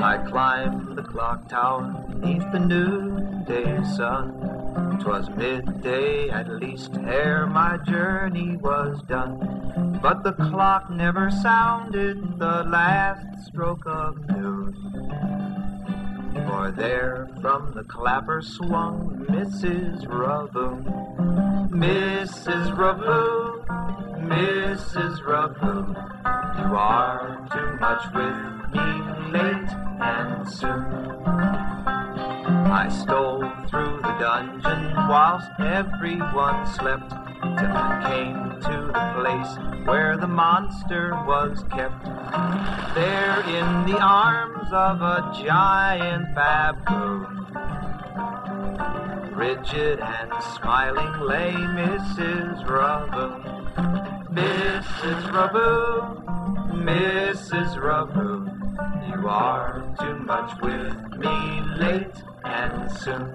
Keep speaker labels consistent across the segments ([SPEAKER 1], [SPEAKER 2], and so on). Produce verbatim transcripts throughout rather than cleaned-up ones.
[SPEAKER 1] I climbed the clock tower beneath the noonday sun. 'Twas midday at least ere my journey was done, but the clock never sounded the last stroke of noon. For there from the clapper swung Missus Ravoon. Missus Ravoon, Missus Ravoon, you are too much with me, late and soon. I stole through the dungeon whilst everyone slept, till I came to the place where the monster was kept. There in the arms of a giant baboon, rigid and smiling lay Missus Ravoon. Missus Ravoon, Missus Ravoon, you are too much with me, late and soon.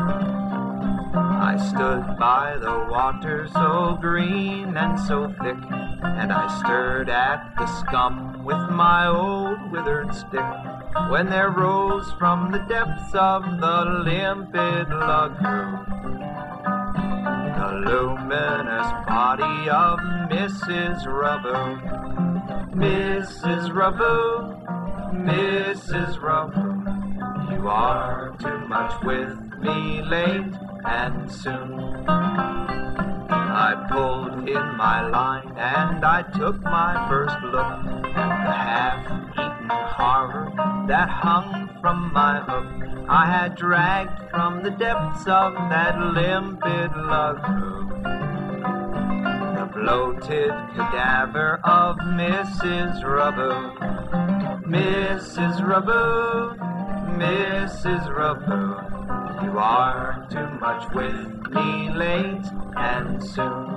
[SPEAKER 1] I stood by the water so green and so thick, and I stirred at the scum with my old withered stick, when there rose from the depths of the limpid lagoon the luminous body of Missus Ravoon. Missus Ravoon, Missus Ravoon, you are too much with me, late and soon. I pulled in my line and I took my first look at the half-eaten horror that hung from my hook. I had dragged from the depths of that limpid lagoon the bloated cadaver of Missus Ravoon. Missus Ravoon, Missus Ravoon, you are too much with me, late and soon.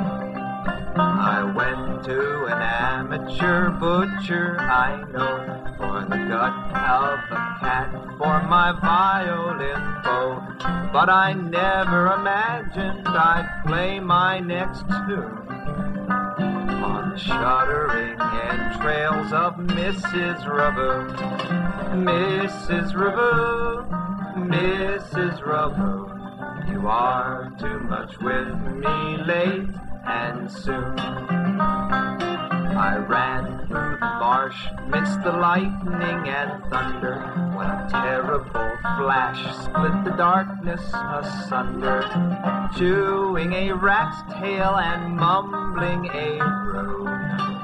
[SPEAKER 1] I went to an amateur butcher I know, for the gut of a cat for my violin bow, but I never imagined I'd play my next tune on the shuddering entrails of Missus Ravoon. Missus Ravoon, Missus Ravoon, you are too much with me, late and soon. I ran through the marsh midst the lightning and thunder, when a terrible flash split the darkness asunder. Chewing a rat's tail and mumbling a groan,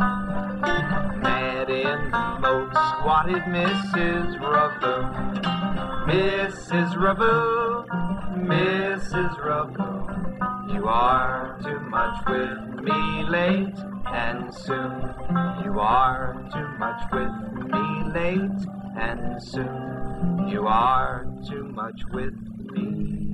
[SPEAKER 1] mad in the moat squatted Missus Ravoon. Missus Ravoon, Missus Ravoon, you are too much with me, late and soon. You are too much with me, late and soon. You are too much with me.